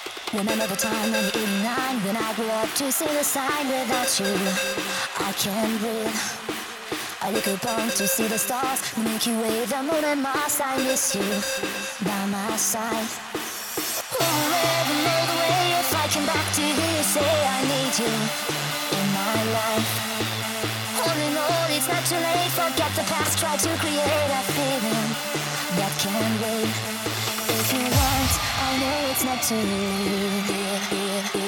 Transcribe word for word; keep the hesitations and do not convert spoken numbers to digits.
Remember the time when you're eighty-nine, when I grew up to see the sign. Without you, I can't breathe. I look up to see the stars, the Milky Way, the moon and Mars. I miss you by my side. Who will ever know the way if I come back to hear you say I need you in my life? All in all, it's not too late. Forget the past, try to create a feeling that can wait. If you want, I know it's not too late.